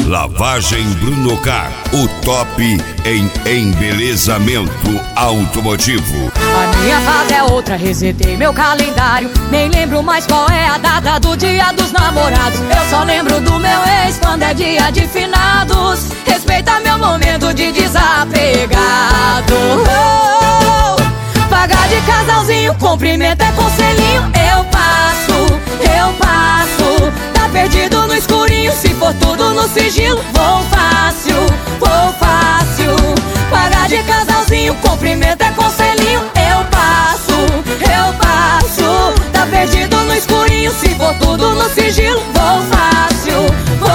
Lavagem Bruno Car, o top em embelezamento automotivo. A minha fase é outra, resetei meu calendário. Nem lembro mais qual é a data do dia dos namorados. Eu só lembro do meu ex quando é dia de finados. Respeita meu momento de desapegado. Pagar de casalzinho, cumprimento é conselhinho. Eu passo. Tá perdido no escurinho, se for tudo no sigilo. Vou fácil. Pagar de casalzinho, cumprimento é conselhinho. Eu passo. Tá perdido no escurinho, se for tudo no sigilo. Vou fácil.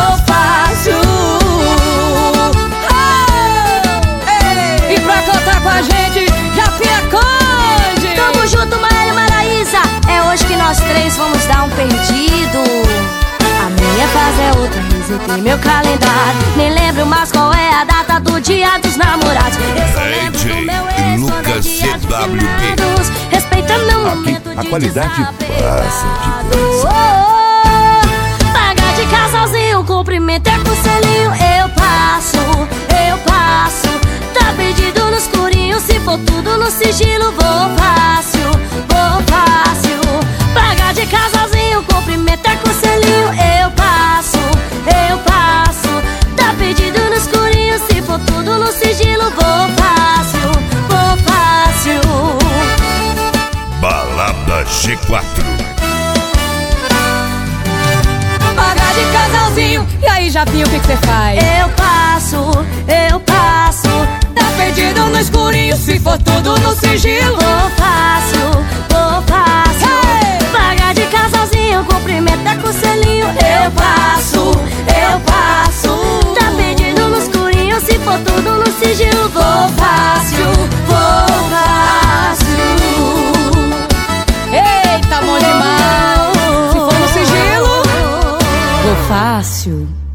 Oh! E pra cantar com a gente, Japinha Conde. Tamo junto, Maria e Maraísa. É hoje que nós três vamos dar um perdido. A minha fase é outra, resetei meu calendário. Nem lembro mais qual é a data do dia dos namorados. Eu só lembro do meu ex quando é dia de finados. Respeita meu momento de a qualidade desapegado. passa de graça. Pagar de casalzinho, cumprimento é conselhinho. Eu passo. Tá perdido no escurinho, se for tudo no sigilo. Vou fácil. Pagar de casalzinho, cumprimento é conselhinho. Eu passo. Tá perdido no escurinho, se for tudo no sigilo. Vou fácil. Balada G4. Pagar de casalzinho. E aí, Japinha, o que cê faz? Eu passo. Tá perdido no escurinho, se for tudo no sigilo. Vou fácil. Hey! Pagar de casalzinho, cumprimento é conselhinho. Eu passo. Tá perdido no escurinho, se for tudo no sigilo. Vou fácil. Eita, bom demais. Se for no sigilo, vou fácil.